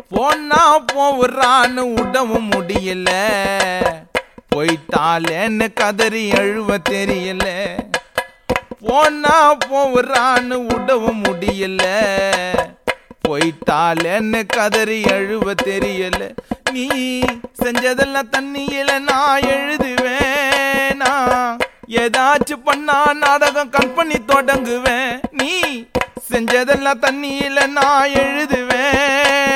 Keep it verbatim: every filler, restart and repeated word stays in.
போனா போறான்னு விடவும் முடியல, போயிட்டாலேன்னு கதறி அழுவ தெரியல. போனா போறான்னு விடவும் முடியல, போயிட்டாலேன்னு கதறி அழுவ தெரியல. நீ செஞ்சதெல்லாம் தண்ணியில நான் எழுதுவேனா, ஏதாச்சும் பண்ணா நாடகம் கற்பனை தொடங்குவேன். நீ செஞ்சதெல்லாம் தண்ணியில நான் எழுதுவேன்.